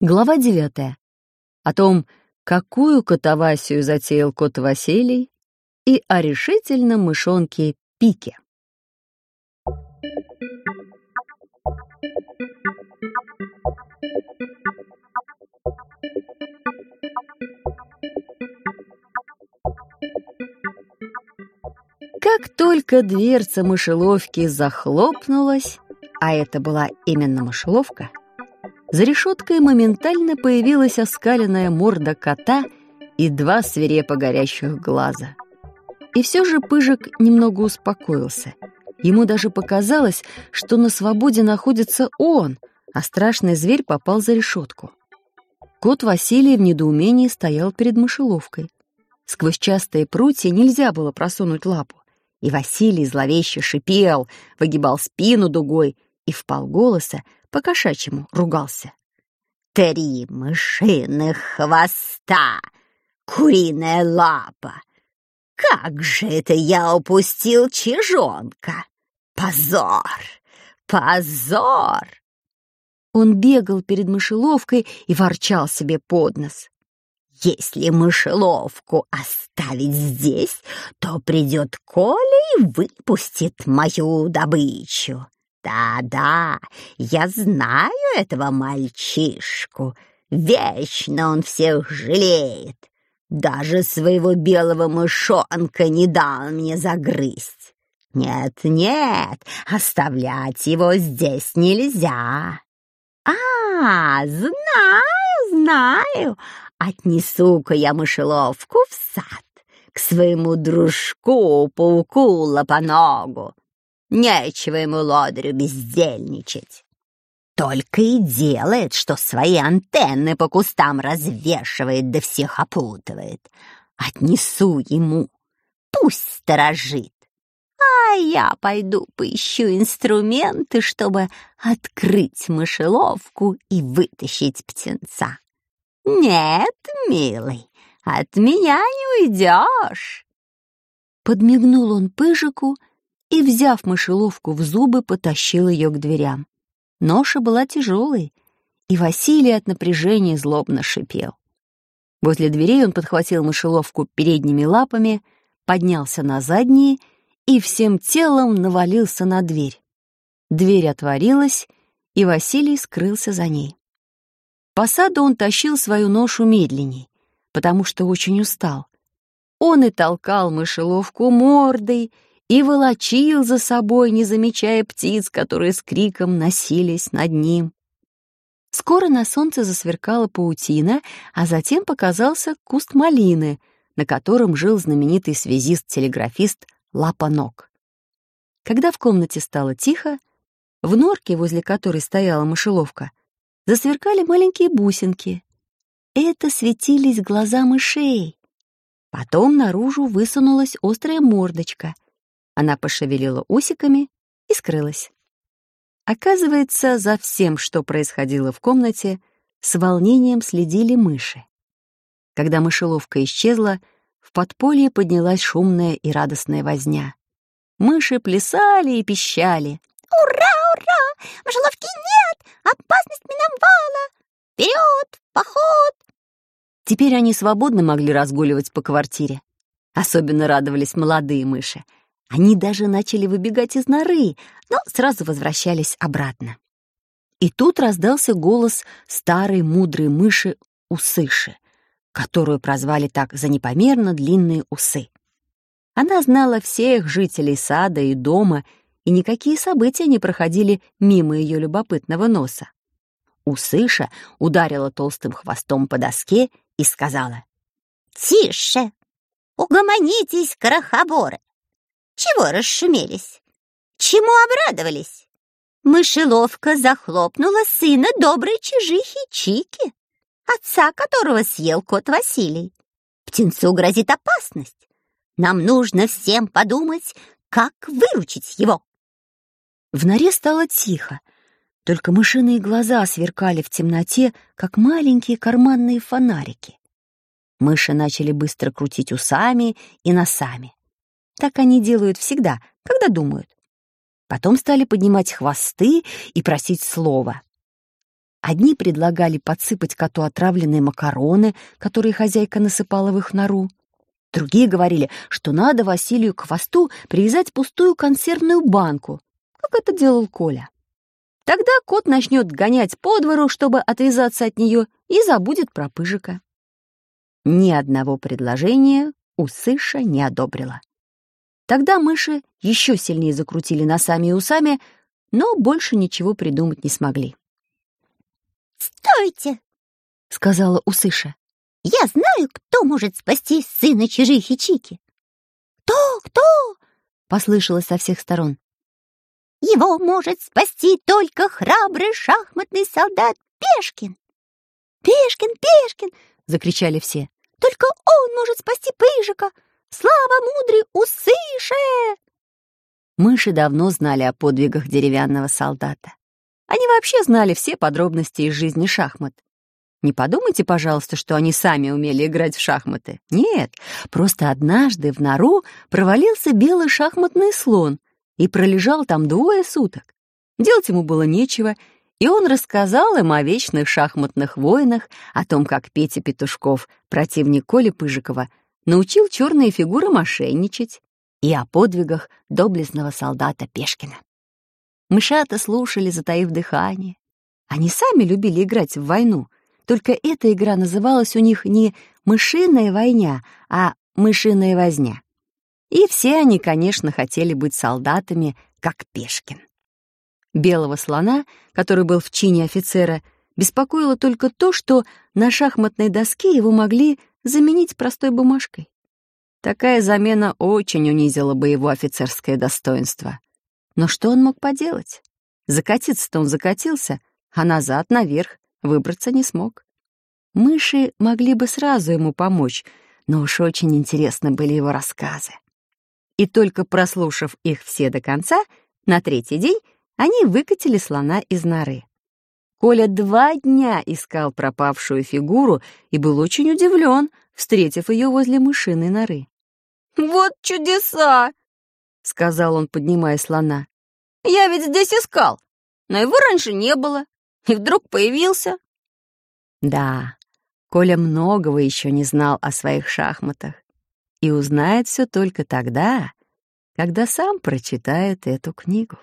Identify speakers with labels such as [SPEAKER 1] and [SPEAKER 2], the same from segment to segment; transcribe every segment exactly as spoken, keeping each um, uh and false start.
[SPEAKER 1] Глава девятая. О том, какую катавасию затеял кот Василий, и о решительном мышонке Пике. Как только дверца мышеловки захлопнулась, а это была именно мышеловка, за решеткой моментально появилась оскаленная морда кота и два свирепо горящих глаза. И все же Пыжик немного успокоился. Ему даже показалось, что на свободе находится он, а страшный зверь попал за решетку. Кот Василий в недоумении стоял перед мышеловкой. Сквозь частые прутья нельзя было просунуть лапу, и Василий зловеще шипел, выгибал спину дугой и вполголоса по-кошачьему ругался.
[SPEAKER 2] «Три мышиных хвоста! Куриная лапа! Как же это я упустил чижонка! Позор! Позор!»
[SPEAKER 1] Он бегал перед мышеловкой и ворчал себе под нос.
[SPEAKER 2] «Если мышеловку оставить здесь, то придет Коля и выпустит мою добычу. Да-да, я знаю этого мальчишку. Вечно он всех жалеет. Даже своего белого мышонка не дал мне загрызть. Нет-нет, оставлять его здесь нельзя. А, знаю, знаю. Отнесу-ка я мышеловку в сад к своему дружку-пауку Лапоногу. Нечего ему лодырю бездельничать. Только и делает, что свои антенны по кустам развешивает да всех опутывает. Отнесу ему, пусть сторожит. А я пойду поищу инструменты, чтобы открыть мышеловку и вытащить птенца. Нет, милый, от меня не уйдешь.
[SPEAKER 1] Подмигнул он Пыжику и, взяв мышеловку в зубы, потащил ее к дверям. Ноша была тяжелой, и Василий от напряжения злобно шипел. Возле дверей он подхватил мышеловку передними лапами, поднялся на задние и всем телом навалился на дверь. Дверь отворилась, и Василий скрылся за ней. По саду он тащил свою ношу медленней, потому что очень устал. Он и толкал мышеловку мордой, и волочил за собой, не замечая птиц, которые с криком носились над ним. Скоро на солнце засверкала паутина, а затем показался куст малины, на котором жил знаменитый связист-телеграфист Лапоног. Когда в комнате стало тихо, в норке, возле которой стояла мышеловка, засверкали маленькие бусинки. Это светились глаза мышей. Потом наружу высунулась острая мордочка. Она пошевелила усиками и скрылась. Оказывается, за всем, что происходило в комнате, с волнением следили мыши. Когда мышеловка исчезла, в подполье поднялась шумная и радостная возня. Мыши плясали и пищали.
[SPEAKER 2] «Ура, ура! Мышеловки нет! Опасность миновала! Вперед, в поход!»
[SPEAKER 1] Теперь они свободно могли разгуливать по квартире. Особенно радовались молодые мыши. Они даже начали выбегать из норы, но сразу возвращались обратно. И тут раздался голос старой мудрой мыши Усыши, которую прозвали так за непомерно длинные усы. Она знала всех жителей сада и дома, и никакие события не проходили мимо ее любопытного носа. Усыша ударила толстым хвостом по доске и сказала:
[SPEAKER 2] «Тише! Угомонитесь, крохоборы! Чего расшумелись? Чему обрадовались? Мышеловка захлопнула сына доброй чижихи Чики, отца которого съел кот Василий. Птенцу грозит опасность. Нам нужно всем подумать, как выручить его».
[SPEAKER 1] В норе стало тихо, только мышиные глаза сверкали в темноте, как маленькие карманные фонарики. Мыши начали быстро крутить усами и носами. Так они делают всегда, когда думают. Потом стали поднимать хвосты и просить слова. Одни предлагали подсыпать коту отравленные макароны, которые хозяйка насыпала в их нору. Другие говорили, что надо Василию к хвосту привязать пустую консервную банку, как это делал Коля. Тогда кот начнет гонять по двору, чтобы отвязаться от нее, и забудет про Пыжика. Ни одного предложения Усыша не одобрила. Тогда мыши еще сильнее закрутили носами и усами, но больше ничего придумать не смогли.
[SPEAKER 2] «Стойте!» — сказала Усыша. «Я знаю, кто может спасти сына Чижихи Чики». «Кто? Кто?» — послышалось со всех сторон. «Его может спасти только храбрый шахматный солдат Пешкин». «Пешкин, Пешкин!» — закричали все. «Только он может спасти Пыжика! Слава мудрой Усыше!» Мыши давно знали о подвигах деревянного солдата. Они вообще знали все подробности из жизни шахмат. Не подумайте, пожалуйста, что они сами умели играть в шахматы. Нет, просто однажды в нору провалился белый шахматный слон и пролежал там двое суток. Делать ему было нечего, и он рассказал им о вечных шахматных войнах, о том, как Петя Петушков, противник Коли Пыжикова, научил черные фигуры мошенничать, и о подвигах доблестного солдата Пешкина. Мышата слушали, затаив дыхание. Они сами любили играть в войну, только эта игра называлась у них не «мышиная войня», а «мышиная возня». И все они, конечно, хотели быть солдатами, как Пешкин. Белого слона, который был в чине офицера, беспокоило только то, что на шахматной доске его могли заменить простой бумажкой. Такая замена очень унизила бы его офицерское достоинство. Но что он мог поделать? Закатиться-то он закатился, а назад, наверх, выбраться не смог. Мыши могли бы сразу ему помочь, но уж очень интересны были его рассказы. И только прослушав их все до конца, на третий день они выкатили слона из норы. Коля два дня искал пропавшую фигуру и был очень удивлен, встретив ее возле мышиной норы. «Вот чудеса!» — сказал он, поднимая слона. «Я ведь здесь искал, но его раньше не было, и вдруг появился». Да, Коля многого еще не знал о своих шахматах и узнает все только тогда, когда сам прочитает эту книгу.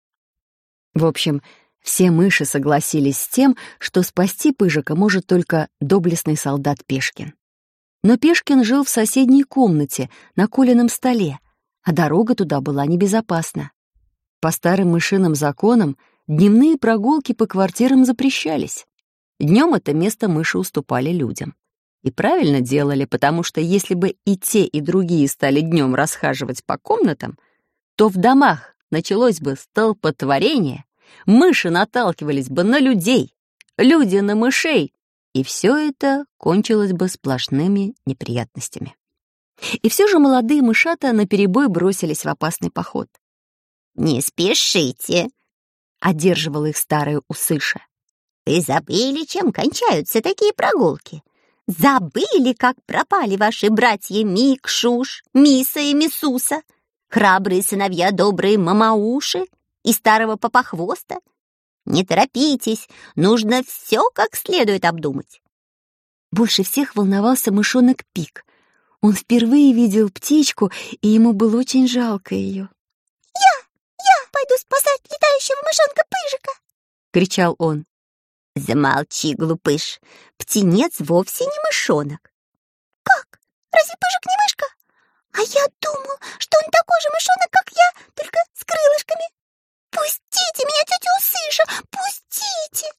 [SPEAKER 2] В общем, все мыши согласились с тем, что спасти Пыжика может только доблестный солдат Пешкин. Но Пешкин жил в соседней комнате, на Колином столе, а дорога туда была небезопасна. По старым мышиным законам дневные прогулки по квартирам запрещались. Днем это место мыши уступали людям. И правильно делали, потому что если бы и те, и другие стали днем расхаживать по комнатам, то в домах началось бы столпотворение, мыши наталкивались бы на людей, люди на мышей, и все это кончилось бы сплошными неприятностями. И все же молодые мышата наперебой бросились в опасный поход. «Не спешите», — одерживала их старая Усыша. «Вы забыли, чем кончаются такие прогулки? Забыли, как пропали ваши братья Мик, Шуш, Миса и Мисуса, храбрые сыновья добрые Мамауши и старого Попохвоста? Не торопитесь, нужно все как следует обдумать».
[SPEAKER 1] Больше всех волновался мышонок Пик. Он впервые видел птичку, и ему было очень жалко ее.
[SPEAKER 2] «Я, я пойду спасать летающего мышонка Пыжика!» — кричал он. «Замолчи, глупыш, птенец вовсе не мышонок». «Как? Разве Пыжик не мышка? А я думал, что он такой же мышонок, как я, только с крылышками. Пустите меня, тетя Усыша, пустите!»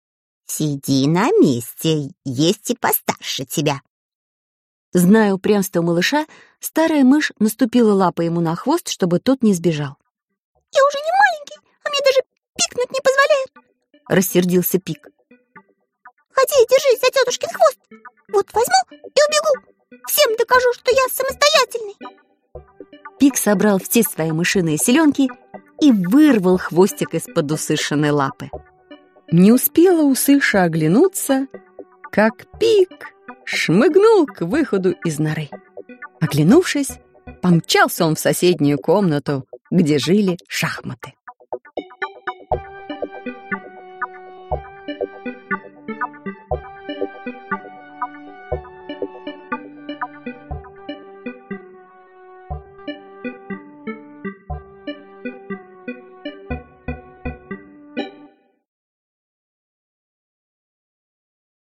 [SPEAKER 2] «Сиди на месте, есть и постарше тебя».
[SPEAKER 1] Зная упрямство малыша, старая мышь наступила лапой ему на хвост, чтобы тот не сбежал.
[SPEAKER 2] «Я уже не маленький, а мне даже пикнуть не позволяют», — рассердился Пик. «Ходи, держись за тетушкин хвост. Вот возьму и убегу. Всем докажу, что я самостоятельный».
[SPEAKER 1] Пик собрал все свои мышиные селенки и вырвал хвостик из-под Усышиной лапы. Не успела Усыша оглянуться, как Пик шмыгнул к выходу из норы. Оглянувшись, помчался он в соседнюю комнату, где жили шахматы.